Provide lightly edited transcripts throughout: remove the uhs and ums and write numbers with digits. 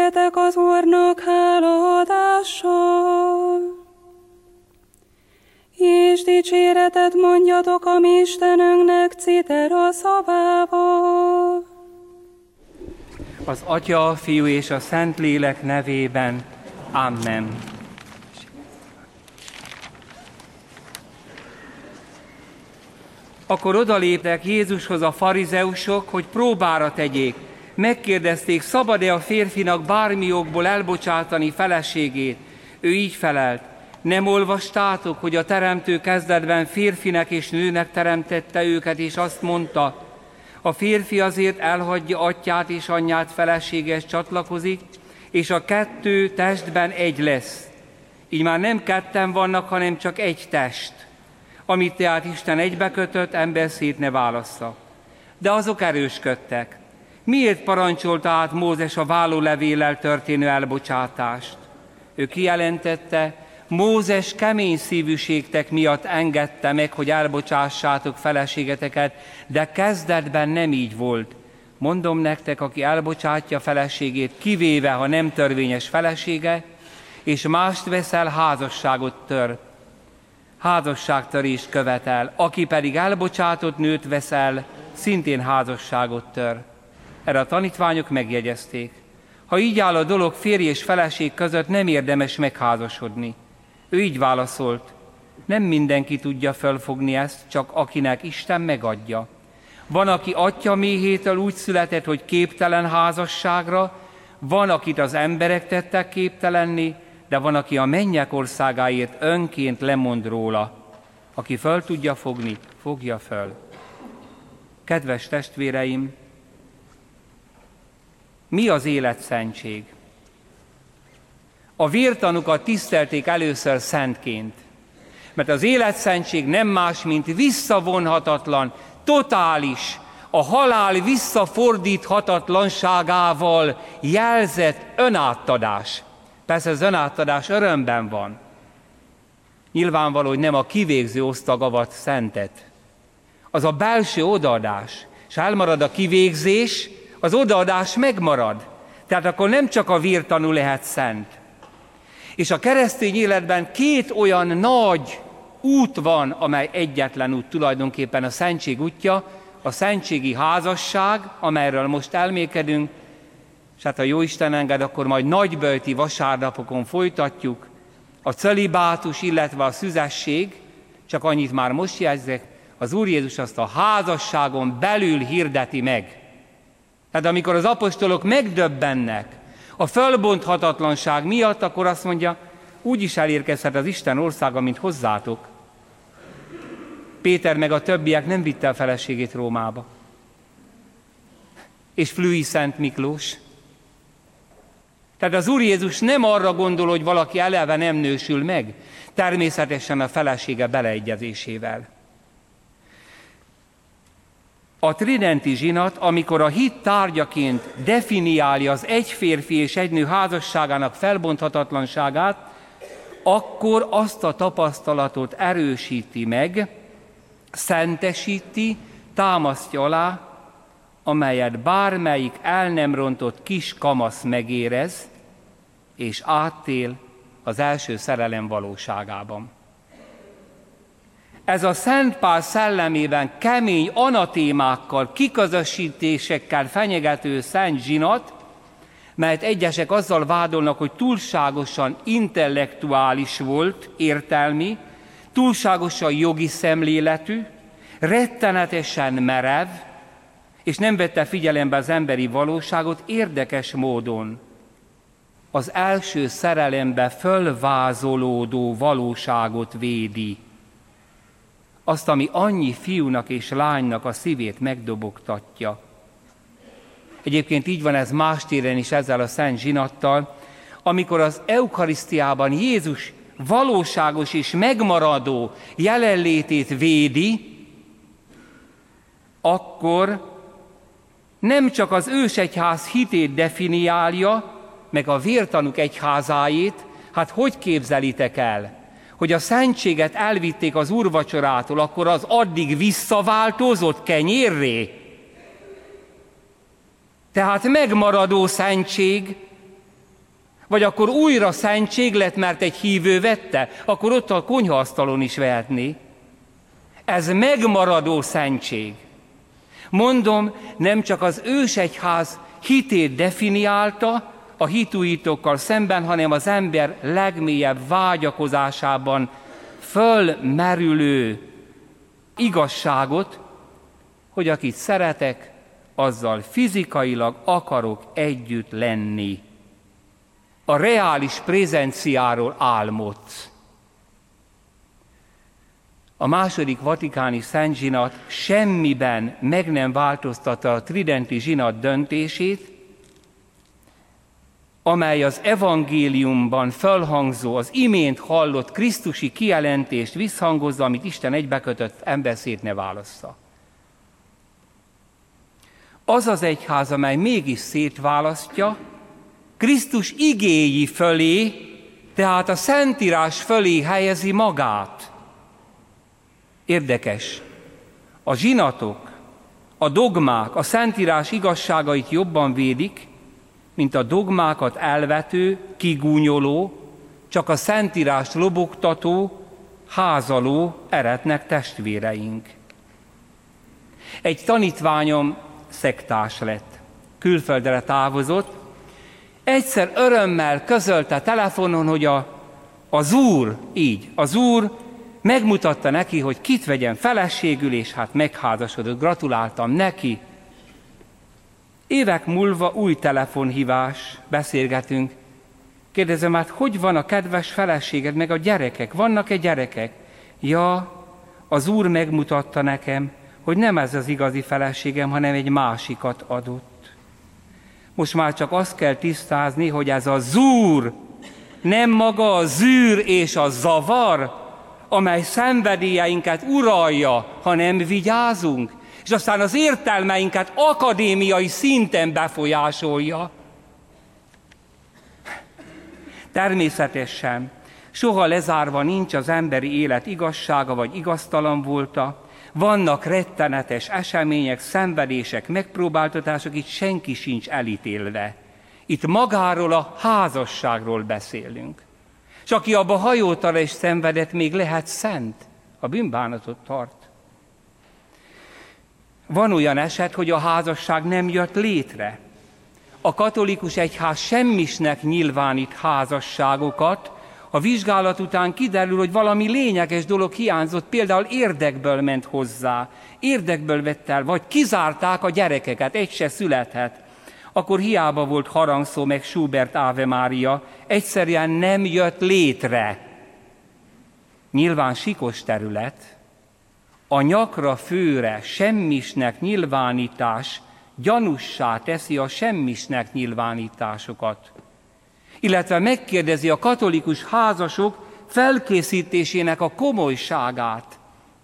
Énekeljetek az Úrnak hálaadással, és dicséretet mondjatok a mi Istenünknek citera szavával. Az Atya, a Fiú és a Szentlélek nevében. Amen. Akkor odaléptek Jézushoz a farizeusok, hogy próbára tegyék. Megkérdezték, szabad-e a férfinak bármi okból elbocsátani feleségét? Ő így felelt, nem olvastátok, hogy a teremtő kezdetben férfinek és nőnek teremtette őket, és azt mondta, a férfi azért elhagyja atyát és anyját, feleséges csatlakozik, és a kettő testben egy lesz. Így már nem ketten vannak, hanem csak egy test. Amit tehát Isten egybekötött, ember szét ne válassza. De azok erősködtek. Miért parancsolta át Mózes a vállólevéllel történő elbocsátást? Ő kijelentette, Mózes kemény szívűségtek miatt engedte meg, hogy elbocsássátok feleségeteket, de kezdetben nem így volt. Mondom nektek, aki elbocsátja feleségét, kivéve, ha nem törvényes felesége, és mást veszel, házasságot tör. Házasságtörést követel, aki pedig elbocsátott nőt veszel, szintén házasságot tör. Erre a tanítványok megjegyezték. Ha így áll a dolog, férj és feleség között nem érdemes megházasodni. Ő így válaszolt, nem mindenki tudja fölfogni ezt, csak akinek Isten megadja. Van, aki atya méhétől úgy született, hogy képtelen házasságra, van, akit az emberek tettek képtelenni, de van, aki a mennyek országáért önként lemond róla. Aki föl tudja fogni, fogja föl. Kedves testvéreim, mi az életszentség? A vértanukat tisztelték először szentként, mert az életszentség nem más, mint visszavonhatatlan, totális, a halál visszafordíthatatlanságával jelzett önátadás. Persze az önátadás örömben van. Nyilvánvaló, hogy nem a kivégző osztagavat szentet. Az a belső odaadás, és elmarad a kivégzés, az odaadás megmarad. Tehát akkor nem csak a vértanú lehet szent. És a keresztény életben két olyan nagy út van, amely egyetlen út tulajdonképpen a szentség útja, a szentségi házasság, amelyről most elmékedünk, és hát ha Jóisten enged, akkor majd nagyböjti vasárnapokon folytatjuk, a celibátus, illetve a szüzesség, csak annyit már most jegyzek, az Úr Jézus azt a házasságon belül hirdeti meg. Tehát amikor az apostolok megdöbbennek a fölbonthatatlanság miatt, akkor azt mondja, úgy is elérkezhet az Isten országa, mint hozzátok. Péter meg a többiek nem vitte a feleségét Rómába. És Flüi Szent Miklós. Tehát az Úr Jézus nem arra gondol, hogy valaki eleve nem nősül meg, természetesen a felesége beleegyezésével. A tridenti zsinat, amikor a hit tárgyaként definiálja az egy férfi és egy nő házasságának felbonthatatlanságát, akkor azt a tapasztalatot erősíti meg, szentesíti, támasztja alá, amelyet bármelyik el nem rontott kis kamasz megérez, és áttél az első szerelem valóságában. Ez a Szent Pál szellemében kemény anatémákkal, kiközösítésekkel fenyegető szent zsinat, mert egyesek azzal vádolnak, hogy túlságosan intellektuális volt, értelmi, túlságosan jogi szemléletű, rettenetesen merev, és nem vette figyelembe az emberi valóságot, érdekes módon az első szerelembe fölvázolódó valóságot védi. Azt, ami annyi fiúnak és lánynak a szívét megdobogtatja. Egyébként így van ez más téren is ezzel a szent zsinattal, amikor az eukarisztiában Jézus valóságos és megmaradó jelenlétét védi, akkor nem csak az ősegyház hitét definiálja, meg a vértanúk egyházáét, hát hogy képzelitek el, hogy a szentséget elvitték az úrvacsorától, akkor az addig visszaváltozott kenyérré? Tehát megmaradó szentség, Vagy akkor újra szentség lett, mert egy hívő vette, akkor ott a konyhaasztalon is vehetné. Ez megmaradó szentség. Mondom, nem csak az ősegyház hitét definiálta a hitújítókkal szemben, hanem az ember legmélyebb vágyakozásában fölmerülő igazságot, hogy akit szeretek, azzal fizikailag akarok együtt lenni. A reális prezenciáról álmodsz. A második vatikáni Szent Zsinat semmiben meg nem változtatta a tridenti zsinat döntését, amely az evangéliumban felhangzó, az imént hallott krisztusi kijelentést visszhangozza, amit Isten egybekötött, ember szét ne válassza. Az az egyház, amely mégis szétválasztja, Krisztus igéi fölé, tehát a Szentírás fölé helyezi magát. Érdekes, a zsinatok, a dogmák a Szentírás igazságait jobban védik, mint a dogmákat elvető, kigúnyoló, csak a Szentírást lobogtató, házaló eretnek testvéreink. Egy tanítványom szektás lett, külföldre távozott, egyszer örömmel közölte telefonon, hogy az úr megmutatta neki, hogy kit vegyen feleségül, és hát megházasodott, gratuláltam neki. Évek múlva új telefonhívás, beszélgetünk. Kérdezem, hát hogy van a kedves feleséged, meg a gyerekek? Vannak-e gyerekek? Ja, az Úr megmutatta nekem, hogy nem ez az igazi feleségem, hanem egy másikat adott. Most már csak azt kell tisztázni, hogy ez a zúr, nem maga a zűr és a zavar, amely szenvedélyeinket uralja, ha nem vigyázunk, és aztán az értelmeinket akadémiai szinten befolyásolja. Természetesen soha lezárva nincs az emberi élet igazsága vagy igaztalan volta, vannak rettenetes események, szenvedések, megpróbáltatások, itt senki sincs elítélve. Itt magáról a házasságról beszélünk. És aki abba hajolt arra és szenvedett, még lehet szent, a bűnbánatot tart. Van olyan eset, hogy a házasság nem jött létre. A katolikus egyház semmisnek nyilvánít házasságokat, a vizsgálat után kiderül, hogy valami lényeges dolog hiányzott, például érdekből ment hozzá, érdekből vett el, vagy kizárták a gyerekeket, egy se születhet. Akkor hiába volt harangszó meg Schubert Ave Mária, egyszerűen nem jött létre. Nyilván sikos terület, a nyakra főre semmisnek nyilvánítás gyanussá teszi a semmisnek nyilvánításokat. Illetve megkérdezi a katolikus házasok felkészítésének a komolyságát.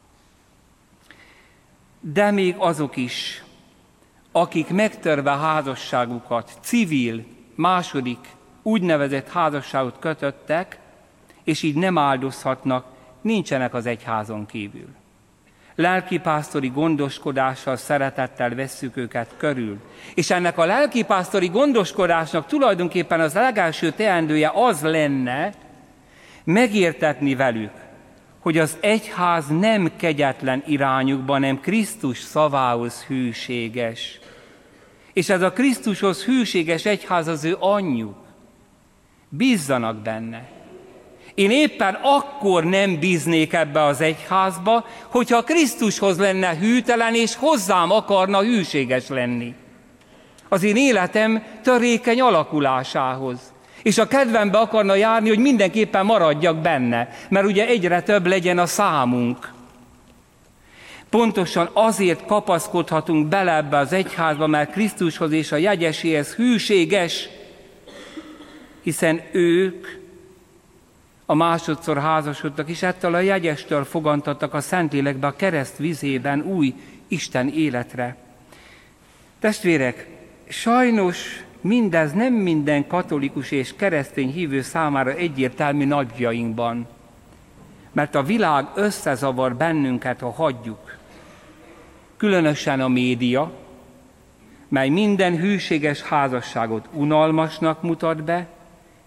De még azok is, akik megtörve házasságukat, civil, második, úgynevezett házasságot kötöttek, és így nem áldozhatnak, nincsenek az egyházon kívül. Lelkipásztori gondoskodással, szeretettel vesszük őket körül. És ennek a lelkipásztori gondoskodásnak tulajdonképpen az legelső teendője az lenne, megértetni velük, hogy az egyház nem kegyetlen irányukban, hanem Krisztus szavához hűséges. És ez a Krisztushoz hűséges egyház az ő anyjuk. Bízzanak benne. Én éppen akkor nem bíznék ebbe az egyházba, hogyha Krisztushoz lenne hűtelen, és hozzám akarna hűséges lenni. Az én életem törékeny alakulásához. És a kedvembe akarna járni, hogy mindenképpen maradjak benne, mert ugye egyre több legyen a számunk. Pontosan azért kapaszkodhatunk bele ebbe az egyházba, mert Krisztushoz és a jegyeséhez hűséges, hiszen ők a másodszor házasodtak, és ettől a jegyestől fogantattak a Szentlélekbe, a kereszt vizében új Isten életre. Testvérek, sajnos mindez nem minden katolikus és keresztény hívő számára egyértelmű napjainkban, mert a világ összezavar bennünket, ha hagyjuk. Különösen a média, mely minden hűséges házasságot unalmasnak mutat be,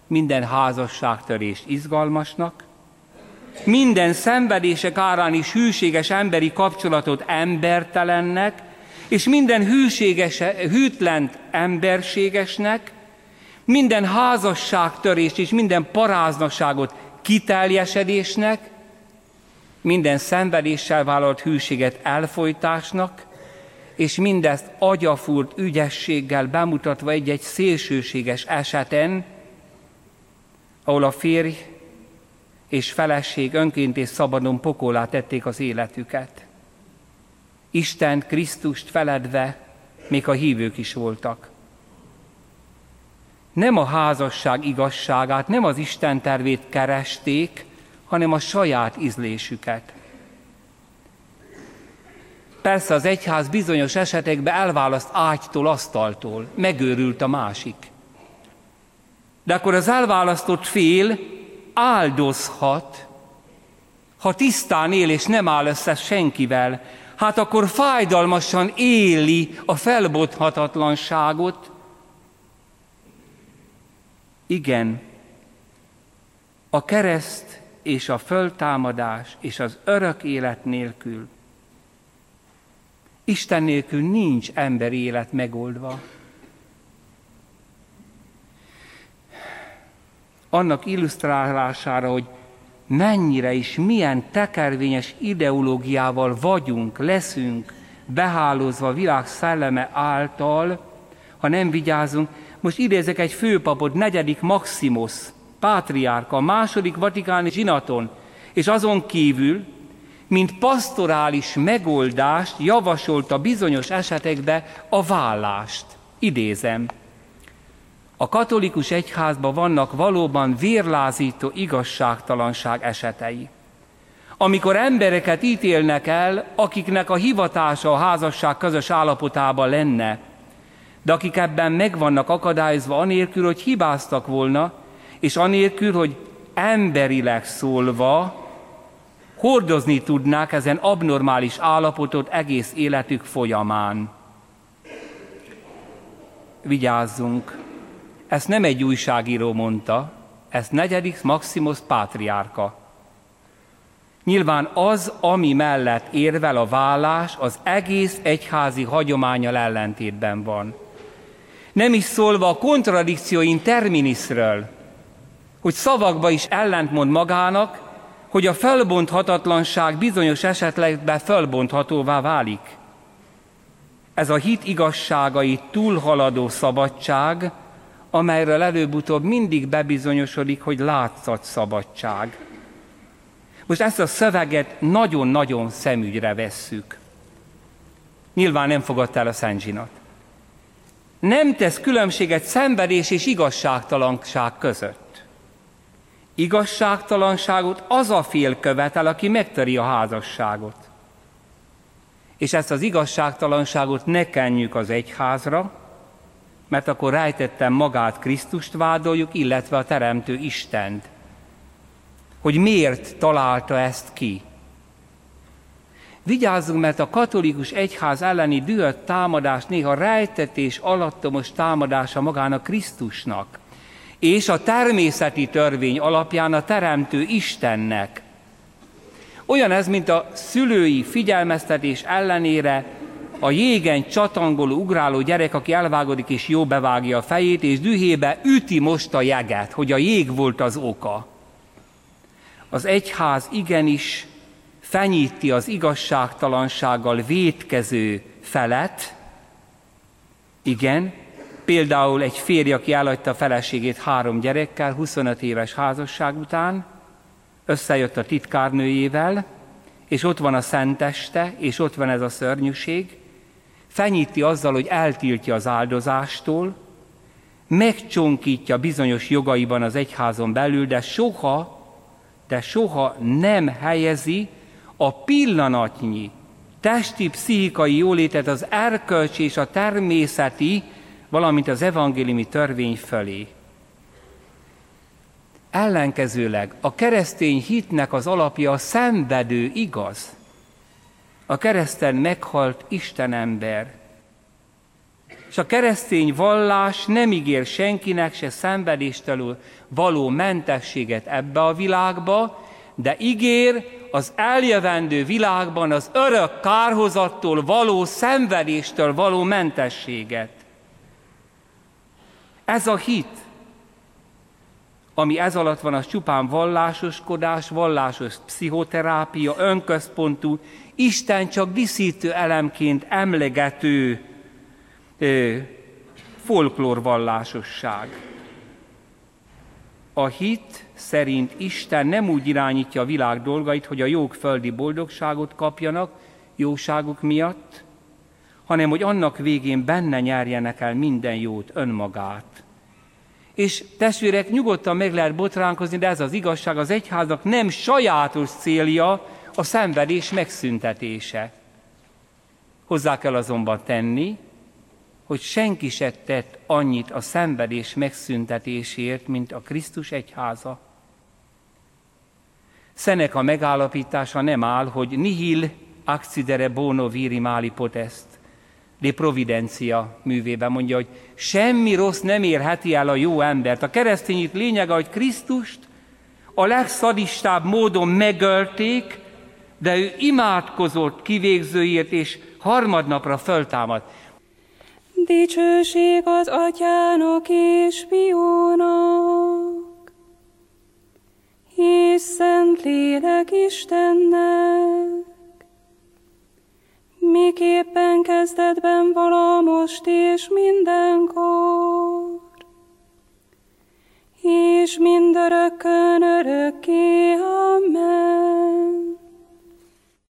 minden házasságtörést izgalmasnak, minden szenvedések árán is hűséges emberi kapcsolatot embertelennek, és minden hűtlent emberségesnek, minden házasságtörést és minden paráznaságot kiteljesedésnek, minden szenvedéssel vállalt hűséget elfojtásnak, és mindezt agyafúrt ügyességgel bemutatva egy-egy szélsőséges eseten, ahol a férj és feleség önként és szabadon pokollá tették az életüket. Isten Krisztust feledve még a hívők is voltak. Nem a házasság igazságát, nem az Isten tervét keresték, hanem a saját ízlésüket. Persze az egyház bizonyos esetekben elválaszt ágytól, asztaltól, megőrült a másik. De akkor az elválasztott fél áldozhat, ha tisztán él és nem áll össze senkivel, hát akkor fájdalmasan éli a felbonthatatlanságot. Igen, a kereszt és a föltámadás és az örök élet nélkül, Isten nélkül nincs emberi élet megoldva. Annak illusztrálására, hogy mennyire is, milyen tekervényes ideológiával vagyunk, leszünk behálózva a világ szelleme által, ha nem vigyázunk. Most idézek egy főpapot, 4. Maximus, pátriárka, a 2. vatikáni zsinaton, és azon kívül, mint pastorális megoldást javasolta bizonyos esetekben a vállást. Idézem. A katolikus egyházban vannak valóban vérlázító igazságtalanság esetei. Amikor embereket ítélnek el, akiknek a hivatása a házasság közös állapotában lenne, de akik ebben meg vannak akadályozva anélkül, hogy hibáztak volna, és anélkül, hogy emberileg szólva hordozni tudnák ezen abnormális állapotot egész életük folyamán. Vigyázzunk! Ezt nem egy újságíró mondta, ezt 4. Maximus pátriárka. Nyilván az, ami mellett érvel a vállás, az egész egyházi hagyománnyal ellentétben van. Nem is szólva a contradictio in terminisről, hogy szavakba is ellentmond magának, hogy a felbonthatatlanság bizonyos esetekben felbonthatóvá válik. Ez a hit igazságait túlhaladó szabadság, amelyről előbb-utóbb mindig bebizonyosodik, hogy látszatszabadság. Most ezt a szöveget nagyon-nagyon szemügyre vesszük. Nyilván nem fogadta el a Szent Zsinat. Nem tesz különbséget szenvedés és igazságtalanság között. Igazságtalanságot az a fél követel, aki megtöri a házasságot. És ezt az igazságtalanságot ne kenjük az egyházra, mert akkor rejtettem magát Krisztust vádoljuk, illetve a Teremtő Istent. Hogy miért találta ezt ki? Vigyázzunk, mert a katolikus egyház elleni dühött támadás néha rejtetés alattomos támadása magának Krisztusnak, és a természeti törvény alapján a Teremtő Istennek. Olyan ez, mint a szülői figyelmeztetés ellenére a jégen csatangoló, ugráló gyerek, aki elvágodik és jó bevágja a fejét, és dühébe üti most a jeget, hogy a jég volt az oka. Az egyház igenis fenyíti az igazságtalansággal vétkező felet. Igen, például egy férj, aki elhagyta a feleségét 3 gyerekkel, 25 éves házasság után, összejött a titkárnőjével, és ott van a szenteste, és ott van ez a szörnyűség, fenyíti azzal, hogy eltiltja az áldozástól, megcsonkítja bizonyos jogaiban az egyházon belül, de soha nem helyezi a pillanatnyi testi, pszichikai jólétet az erkölcsi és a természeti, valamint az evangéliumi törvény fölé. Ellenkezőleg a keresztény hitnek az alapja a szenvedő igaz. A kereszten meghalt Istenember. És a keresztény vallás nem ígér senkinek se szenvedéstől való mentességet ebbe a világba, de ígér az eljövendő világban az örök kárhozattól való szenvedéstől való mentességet. Ez a hit, ami ez alatt van, az csupán vallásoskodás, vallásos pszichoterápia, önközpontú, Isten csak díszítő elemként emlegető folklórvallásosság. A hit szerint Isten nem úgy irányítja a világ dolgait, hogy a jók földi boldogságot kapjanak jóságuk miatt, hanem hogy annak végén benne nyerjenek el minden jót, önmagát. És testvérek, nyugodtan meg lehet botránkozni, de ez az igazság, az egyháznak nem sajátos célja a szenvedés megszüntetése. Hozzá kell azonban tenni, hogy senki se tett annyit a szenvedés megszüntetésért, mint a Krisztus egyháza. Seneca megállapítása nem áll, hogy nihil accidere bono viri mali potest, de providencia művében mondja, hogy semmi rossz nem érheti el a jó embert. A keresztényit lényege, hogy Krisztust a legszadistább módon megölték, de ő imádkozott kivégzőért, és harmadnapra föltámadt. Dicsőség az Atyának és Fiúnak, és Szentlélek Istennek, miképpen kezdetben vala most és mindenkor, és mindörökkön örökké. Amen.